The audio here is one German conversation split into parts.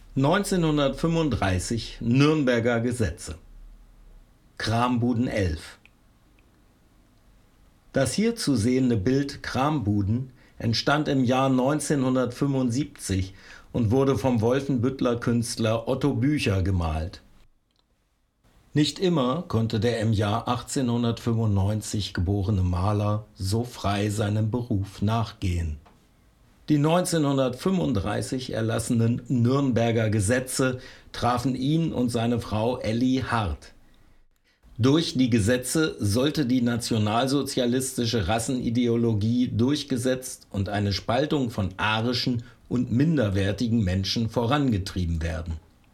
1935 Nürnberger Gesetze. Krambuden 11. Das hier zu sehende Bild Krambuden entstand im Jahr 1975 und wurde vom Wolfenbütteler Künstler Otto Bücher gemalt. Nicht immer konnte der im Jahr 1895 geborene Maler so frei seinem Beruf nachgehen. Die 1935 erlassenen Nürnberger Gesetze trafen ihn und seine Frau Elli hart. Durch die Gesetze sollte die nationalsozialistische Rassenideologie durchgesetzt und eine Spaltung von arischen und minderwertigen Menschen vorangetrieben werden.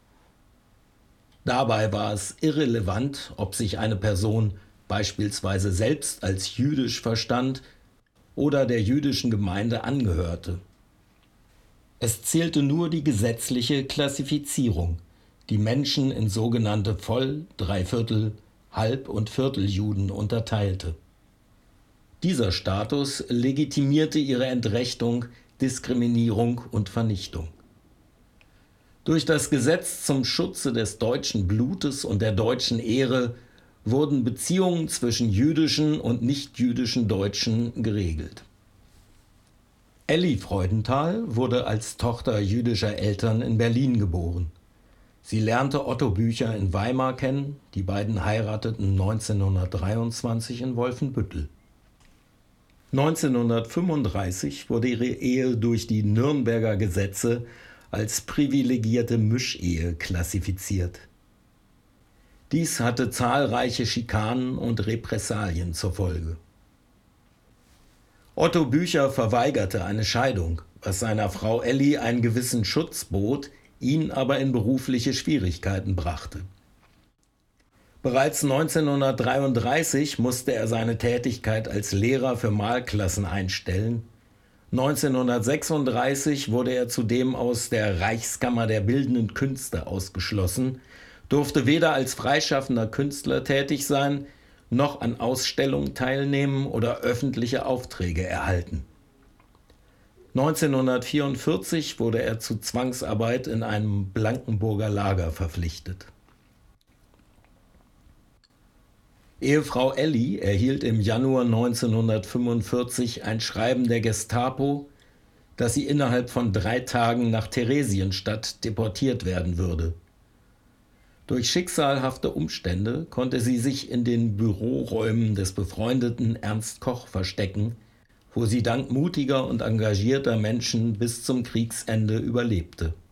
Dabei war es irrelevant, ob sich eine Person beispielsweise selbst als jüdisch verstand oder der jüdischen Gemeinde angehörte. Es zählte nur die gesetzliche Klassifizierung, die Menschen in sogenannte Voll-, Dreiviertel-, Halb- und Vierteljuden unterteilte. Dieser Status legitimierte ihre Entrechtung, Diskriminierung und Vernichtung. Durch das Gesetz zum Schutze des deutschen Blutes und der deutschen Ehre wurden Beziehungen zwischen jüdischen und nichtjüdischen Deutschen geregelt. Elli Freudenthal wurde als Tochter jüdischer Eltern in Berlin geboren. Sie lernte Otto Bücher in Weimar kennen, die beiden heirateten 1923 in Wolfenbüttel. 1935 wurde ihre Ehe durch die Nürnberger Gesetze als privilegierte Mischehe klassifiziert. Dies hatte zahlreiche Schikanen und Repressalien zur Folge. Otto Bücher verweigerte eine Scheidung, was seiner Frau Elli einen gewissen Schutz bot, ihn aber in berufliche Schwierigkeiten brachte. Bereits 1933 musste er seine Tätigkeit als Lehrer für Malklassen einstellen. 1936 wurde er zudem aus der Reichskammer der Bildenden Künste ausgeschlossen, durfte weder als freischaffender Künstler tätig sein, noch an Ausstellungen teilnehmen oder öffentliche Aufträge erhalten. 1944 wurde er zu Zwangsarbeit in einem Blankenburger Lager verpflichtet. Ehefrau Elli erhielt im Januar 1945 ein Schreiben der Gestapo, dass sie innerhalb von 3 Tagen nach Theresienstadt deportiert werden würde. Durch schicksalhafte Umstände konnte sie sich in den Büroräumen des befreundeten Ernst Koch verstecken, wo sie dank mutiger und engagierter Menschen bis zum Kriegsende überlebte.